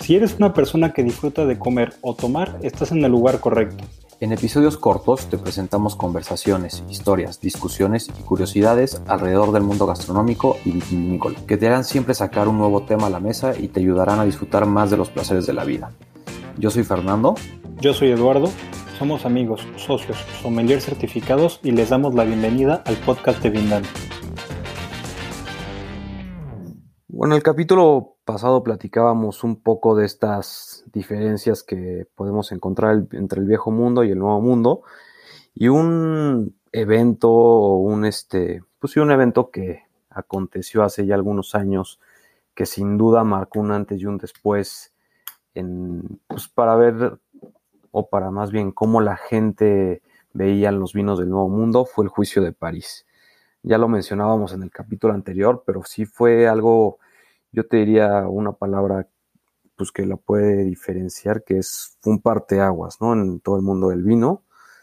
Si eres una persona que disfruta de comer o tomar, estás en el lugar correcto. En episodios cortos te presentamos conversaciones, historias, discusiones y curiosidades alrededor del mundo gastronómico y vitivinícola, que te harán siempre sacar un nuevo tema a la mesa y te ayudarán a disfrutar más de los placeres de la vida. Yo soy Fernando. Yo soy Eduardo. Somos amigos, socios, sommeliers certificados y les damos la bienvenida al podcast de Vindano. Bueno, en el capítulo pasado platicábamos un poco de estas diferencias que podemos encontrar entre el viejo mundo y el nuevo mundo, y un evento un evento que aconteció hace ya algunos años que sin duda marcó un antes y un después para ver, o para más bien cómo la gente veía los vinos del nuevo mundo, fue el Juicio de París. Ya lo mencionábamos en el capítulo anterior, pero sí fue algo, yo te diría una palabra pues que la puede diferenciar, que fue un parteaguas, ¿no? En todo el mundo del vino.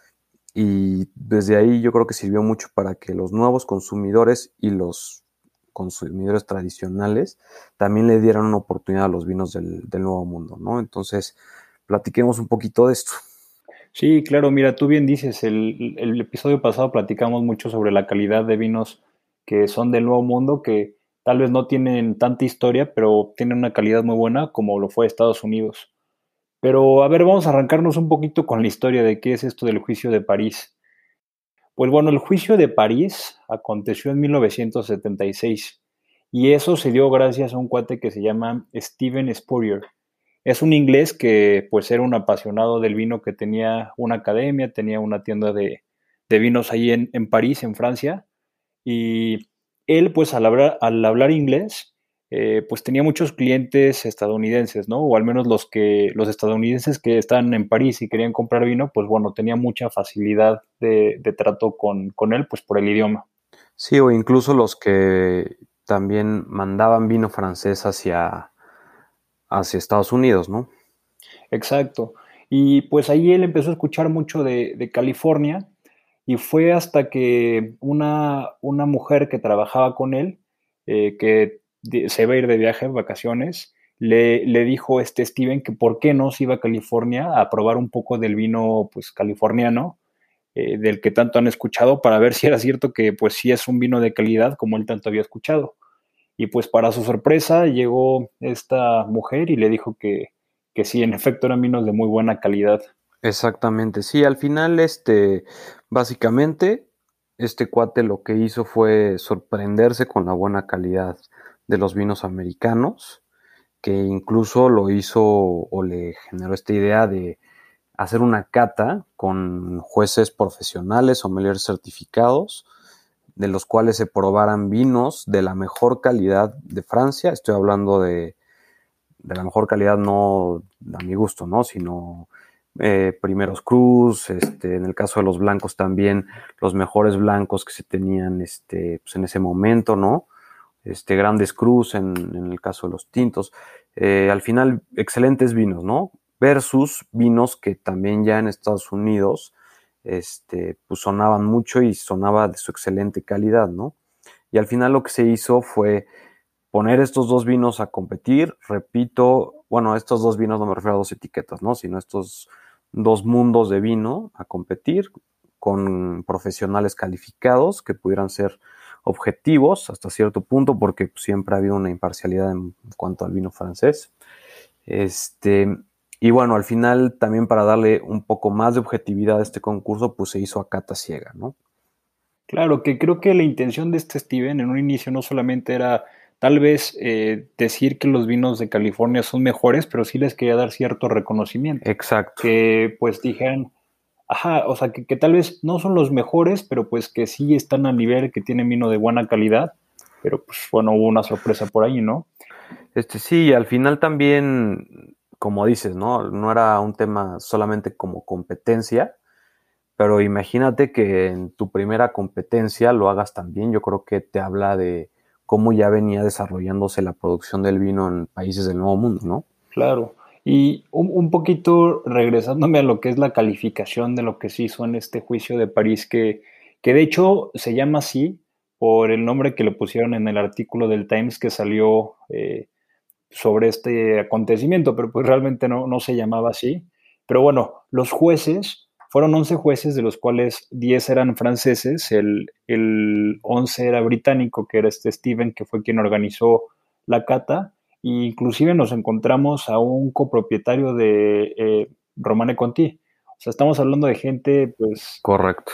Y desde ahí yo creo que sirvió mucho para que los nuevos consumidores y los consumidores tradicionales también le dieran una oportunidad a los vinos del nuevo mundo, ¿no? Entonces, platiquemos un poquito de esto. Sí, claro, mira, tú bien dices, el episodio pasado platicamos mucho sobre la calidad de vinos que son del Nuevo Mundo, que tal vez no tienen tanta historia, pero tienen una calidad muy buena como lo fue Estados Unidos. Pero a ver, vamos a arrancarnos un poquito con la historia de qué es esto del Juicio de París. Pues bueno, el Juicio de París aconteció en 1976 y eso se dio gracias a un cuate que se llama Steven Spurrier. Es un inglés que pues era un apasionado del vino, que tenía una academia, tenía una tienda de vinos ahí en París, en Francia, y él pues al hablar inglés, pues tenía muchos clientes estadounidenses, ¿no? O al menos los estadounidenses que estaban en París y querían comprar vino, pues bueno, tenía mucha facilidad de trato con él, pues por el idioma. Sí, o incluso los que también mandaban vino francés hacia Estados Unidos, ¿no? Exacto. Y pues ahí él empezó a escuchar mucho de California, y fue hasta que una mujer que trabajaba con él, se iba a ir de viaje, vacaciones, le dijo Steven que por qué no se iba a California a probar un poco del vino pues californiano, del que tanto han escuchado, para ver si era cierto que pues sí es un vino de calidad como él tanto había escuchado. Y pues para su sorpresa llegó esta mujer y le dijo que sí, en efecto eran vinos de muy buena calidad. Exactamente, sí, al final, básicamente, este cuate lo que hizo fue sorprenderse con la buena calidad de los vinos americanos, que incluso lo hizo o le generó esta idea de hacer una cata con jueces profesionales, sommeliers certificados, de los cuales se probaran vinos de la mejor calidad de Francia. Estoy hablando de la mejor calidad, no a mi gusto, ¿no? Sino primeros crus, en el caso de los blancos también, los mejores blancos que se tenían pues en ese momento, ¿no? Grandes crus en el caso de los tintos. Al final, excelentes vinos, ¿no? Versus vinos que también ya en Estados Unidos pues sonaban mucho y sonaba de su excelente calidad, ¿no? Y al final lo que se hizo fue poner estos dos vinos a competir, repito, bueno, estos dos vinos no me refiero a dos etiquetas, ¿no? Sino estos dos mundos de vino a competir con profesionales calificados que pudieran ser objetivos hasta cierto punto, porque siempre ha habido una imparcialidad en cuanto al vino francés. Y bueno, al final también para darle un poco más de objetividad a este concurso, pues se hizo a cata ciega, ¿no? Claro, que creo que la intención de este Steven en un inicio no solamente era tal vez decir que los vinos de California son mejores, pero sí les quería dar cierto reconocimiento. Exacto. Que pues dijeran, ajá, o sea, que tal vez no son los mejores, pero pues que sí están a nivel, que tienen vino de buena calidad, pero pues bueno, hubo una sorpresa por ahí, ¿no? Sí, al final también, como dices, ¿no? No era un tema solamente como competencia, pero imagínate que en tu primera competencia lo hagas también. Yo creo que te habla de cómo ya venía desarrollándose la producción del vino en países del Nuevo Mundo, ¿no? Claro. Y un poquito regresándome a lo que es la calificación de lo que se hizo en este juicio de París, que de hecho se llama así por el nombre que le pusieron en el artículo del Times que salió sobre este acontecimiento, pero pues realmente no se llamaba así. Pero bueno, los jueces fueron 11 jueces, de los cuales 10 eran franceses, el 11 era británico, que era este Steven, que fue quien organizó la cata, e inclusive nos encontramos a un copropietario de Romane Conti. O sea, estamos hablando de gente, pues, Correcto.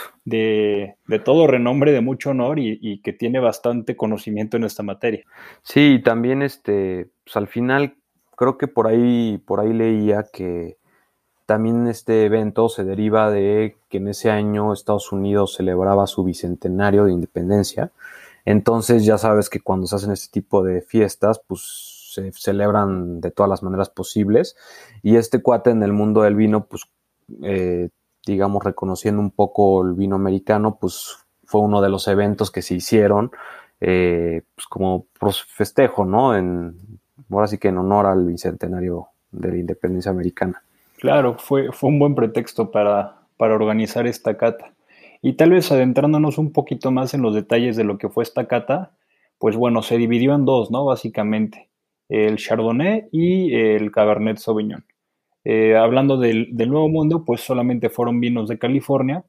de todo renombre, de mucho honor y que tiene bastante conocimiento en esta materia. Sí, también pues al final creo que por ahí leía que también este evento se deriva de que en ese año Estados Unidos celebraba su bicentenario de independencia. Entonces ya sabes que cuando se hacen este tipo de fiestas, pues se celebran de todas las maneras posibles. Y este cuate en el mundo del vino, pues eh, digamos reconociendo un poco el vino americano, pues fue uno de los eventos que se hicieron pues como festejo, ¿no? Ahora sí que en honor al bicentenario de la independencia americana. Claro, fue un buen pretexto para organizar esta cata. Y tal vez adentrándonos un poquito más en los detalles de lo que fue esta cata, pues bueno, se dividió en dos, ¿no? Básicamente, el Chardonnay y el Cabernet Sauvignon. Hablando del Nuevo Mundo, pues solamente fueron vinos de California.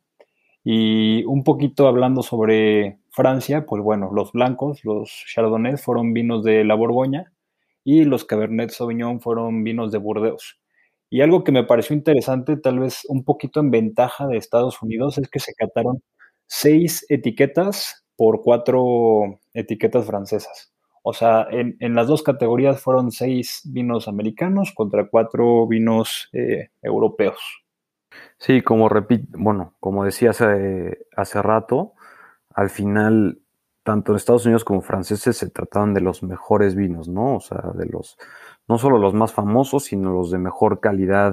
Y un poquito hablando sobre Francia, pues bueno, los blancos, los Chardonnays fueron vinos de la Borgoña y los Cabernet Sauvignon fueron vinos de Burdeos. Y algo que me pareció interesante, tal vez un poquito en ventaja de Estados Unidos, es que se cataron 6 etiquetas por 4 etiquetas francesas. O sea, en las dos categorías fueron 6 vinos americanos contra 4 vinos europeos. Sí, como bueno, como decía hace rato, al final, tanto en Estados Unidos como franceses se trataban de los mejores vinos, ¿no? O sea, no solo los más famosos, sino los de mejor calidad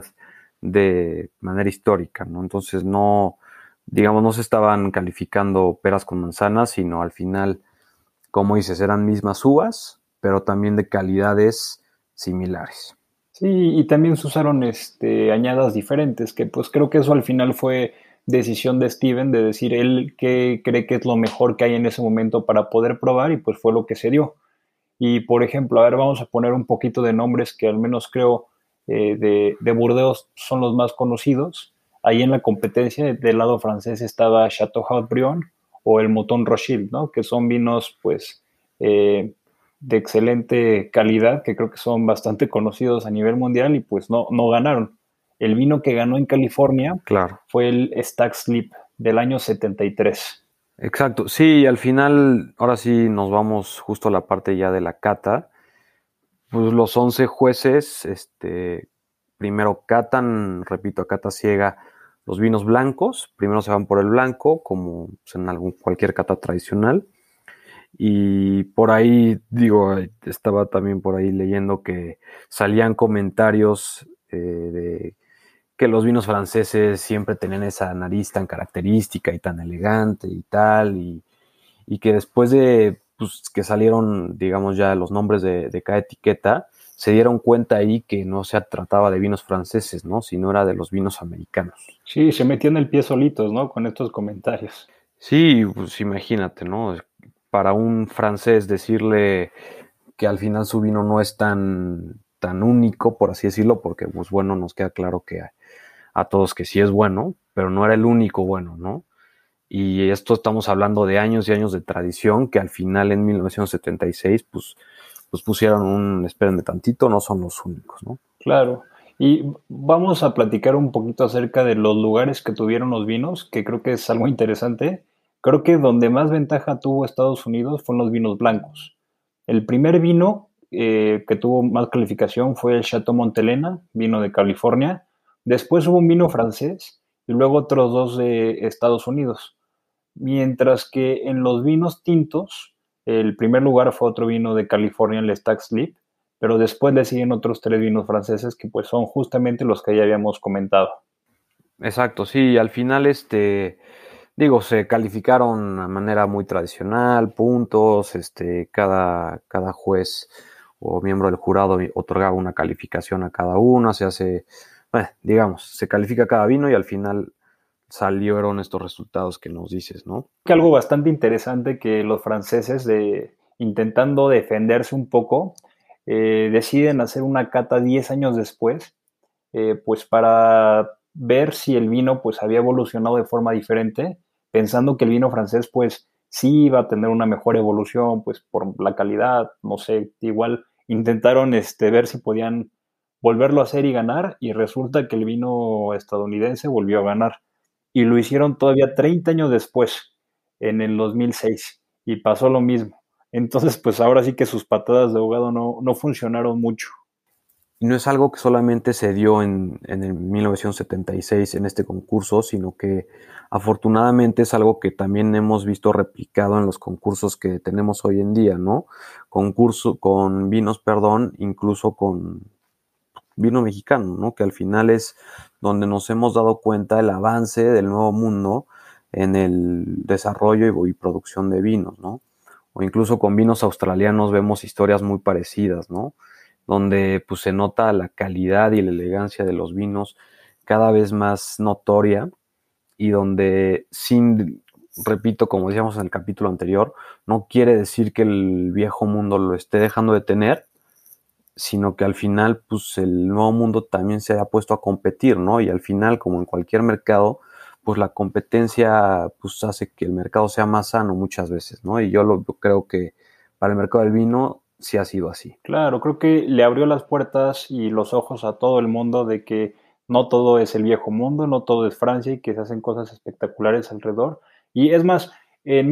de manera histórica, ¿no? Entonces no, digamos, no se estaban calificando peras con manzanas, sino al final, como dices, eran mismas uvas, pero también de calidades similares. Sí, y también se usaron añadas diferentes, que pues creo que eso al final fue decisión de Steven de decir él qué cree que es lo mejor que hay en ese momento para poder probar y pues fue lo que se dio. Y por ejemplo, a ver, vamos a poner un poquito de nombres que al menos creo de Burdeos son los más conocidos. Ahí en la competencia del lado francés estaba Chateau Haut-Brion o el Mouton Rothschild, ¿no? Que son vinos pues eh, de excelente calidad, que creo que son bastante conocidos a nivel mundial y pues no ganaron. El vino que ganó en California Claro. fue el Stag Sleep del año 73. Exacto, sí, al final, ahora sí nos vamos justo a la parte ya de la cata. Pues los 11 jueces, primero catan, repito, a cata ciega los vinos blancos. Primero se van por el blanco, como pues, en cualquier cata tradicional. Y por ahí, digo, estaba también por ahí leyendo que salían comentarios de que los vinos franceses siempre tenían esa nariz tan característica y tan elegante y tal, y que después de pues, que salieron, digamos, ya los nombres de cada etiqueta, se dieron cuenta ahí que no se trataba de vinos franceses, ¿no? Sino era de los vinos americanos. Sí, se metían el pie solitos, ¿no? Con estos comentarios. Sí, pues imagínate, ¿no? Para un francés decirle que al final su vino no es tan único, por así decirlo, porque pues bueno, nos queda claro que a todos que sí es bueno, pero no era el único bueno, ¿no? Y esto estamos hablando de años y años de tradición que al final en 1976 pues pusieron espérenme tantito, no son los únicos, ¿no? Claro. Y vamos a platicar un poquito acerca de los lugares que tuvieron los vinos, que creo que es algo interesante. Creo que donde más ventaja tuvo Estados Unidos fueron los vinos blancos. El primer vino que tuvo más calificación fue el Chateau Montelena, vino de California. Después hubo un vino francés y luego otros dos de Estados Unidos. Mientras que en los vinos tintos, el primer lugar fue otro vino de California, el Stag Sleep, pero después le siguen otros 3 vinos franceses que pues son justamente los que ya habíamos comentado. Exacto, sí, al final digo, se calificaron de manera muy tradicional, puntos, cada juez o miembro del jurado otorgaba una calificación a cada uno, se hace, bueno, digamos, se califica cada vino y al final salieron estos resultados que nos dices, ¿no? Que algo bastante interesante que los franceses, intentando defenderse un poco, deciden hacer una cata 10 años después, pues para ver si el vino pues había evolucionado de forma diferente, pensando que el vino francés pues sí iba a tener una mejor evolución, pues por la calidad, no sé, igual intentaron ver si podían volverlo a hacer y ganar, y resulta que el vino estadounidense volvió a ganar. Y lo hicieron todavía 30 años después, en el 2006, y pasó lo mismo. Entonces, pues ahora sí que sus patadas de ahogado no funcionaron mucho. Y no es algo que solamente se dio en el 1976 en este concurso, sino que afortunadamente es algo que también hemos visto replicado en los concursos que tenemos hoy en día, ¿no? Concurso con vinos, perdón, incluso con vino mexicano, ¿no? Que al final es donde nos hemos dado cuenta del avance del nuevo mundo en el desarrollo y producción de vinos, ¿no? O incluso con vinos australianos vemos historias muy parecidas, ¿no? Donde pues se nota la calidad y la elegancia de los vinos cada vez más notoria, y donde repito, como decíamos en el capítulo anterior, no quiere decir que el viejo mundo lo esté dejando de tener, sino que al final pues el nuevo mundo también se ha puesto a competir, ¿no? Y al final, como en cualquier mercado, pues la competencia pues hace que el mercado sea más sano muchas veces, ¿no? Y yo creo que para el mercado del vino sí ha sido así. Claro, creo que le abrió las puertas y los ojos a todo el mundo de que no todo es el viejo mundo, no todo es Francia y que se hacen cosas espectaculares alrededor. Y es más, en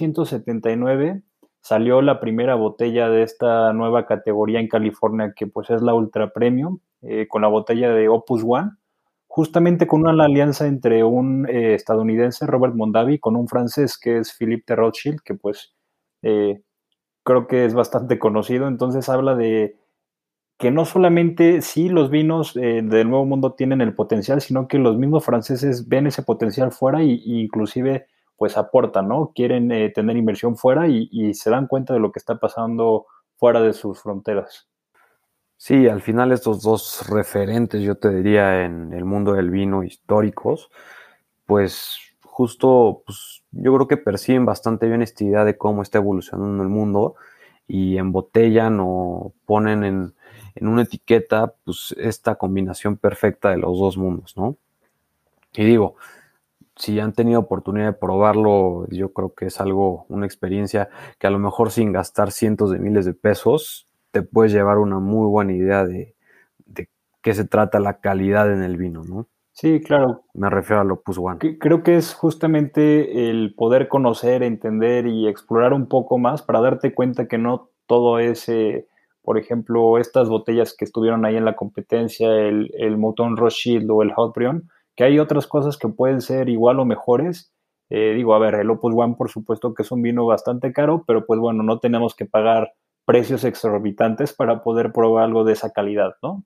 1979 salió la primera botella de esta nueva categoría en California, que pues es la Ultra Premium, con la botella de Opus One, justamente con una alianza entre un estadounidense, Robert Mondavi, con un francés que es Philippe de Rothschild, que pues eh, creo que es bastante conocido. Entonces habla de que no solamente sí los vinos del Nuevo Mundo tienen el potencial, sino que los mismos franceses ven ese potencial fuera y inclusive pues aportan, ¿no? Quieren tener inversión fuera y se dan cuenta de lo que está pasando fuera de sus fronteras. Sí, al final estos dos referentes, yo te diría, en el mundo del vino históricos, pues justo, pues yo creo que perciben bastante bien esta idea de cómo está evolucionando el mundo, y embotellan o ponen en una etiqueta pues esta combinación perfecta de los dos mundos, ¿no? Y digo, si han tenido oportunidad de probarlo, yo creo que es algo, una experiencia que a lo mejor sin gastar cientos de miles de pesos, te puedes llevar una muy buena idea de qué se trata la calidad en el vino, ¿no? Sí, claro. Me refiero al Opus One. Creo que es justamente el poder conocer, entender y explorar un poco más para darte cuenta que no todo es, por ejemplo, estas botellas que estuvieron ahí en la competencia, el Mouton Rothschild o el Haut-Brion, que hay otras cosas que pueden ser igual o mejores. Digo, a ver, el Opus One por supuesto que es un vino bastante caro, pero pues bueno, no tenemos que pagar precios exorbitantes para poder probar algo de esa calidad, ¿no?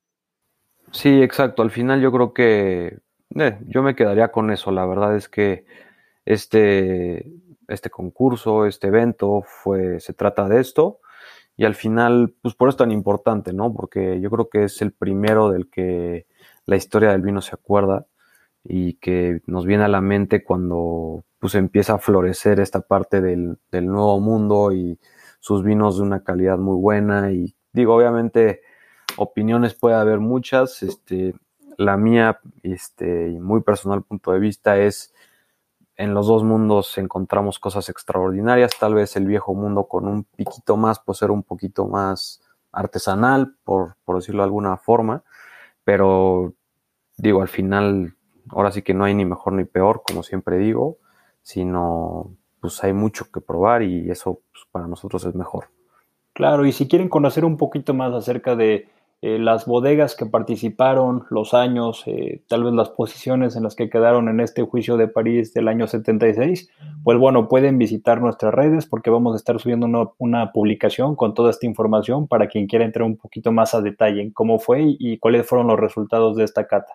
Sí, exacto. Al final yo creo que yo me quedaría con eso. La verdad es que este, este concurso, este evento, se trata de esto. Y al final, pues por eso es tan importante, ¿no? Porque yo creo que es el primero del que la historia del vino se acuerda, y que nos viene a la mente cuando pues empieza a florecer esta parte del nuevo mundo y sus vinos de una calidad muy buena. Y digo, obviamente opiniones puede haber muchas. La mía, y muy personal punto de vista es: en los dos mundos encontramos cosas extraordinarias. Tal vez el viejo mundo con un piquito más, pues ser un poquito más artesanal, por decirlo de alguna forma, pero digo, al final, ahora sí que no hay ni mejor ni peor, como siempre digo, sino pues hay mucho que probar, y eso pues, para nosotros es mejor. Claro, y si quieren conocer un poquito más acerca de las bodegas que participaron, los años, tal vez las posiciones en las que quedaron en este juicio de París del año 76, pues bueno, pueden visitar nuestras redes porque vamos a estar subiendo una publicación con toda esta información para quien quiera entrar un poquito más a detalle en cómo fue y cuáles fueron los resultados de esta cata.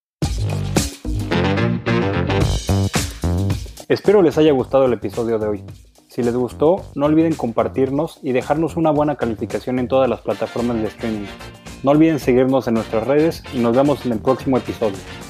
Espero les haya gustado el episodio de hoy. Si les gustó, no olviden compartirnos y dejarnos una buena calificación en todas las plataformas de streaming. No olviden seguirnos en nuestras redes y nos vemos en el próximo episodio.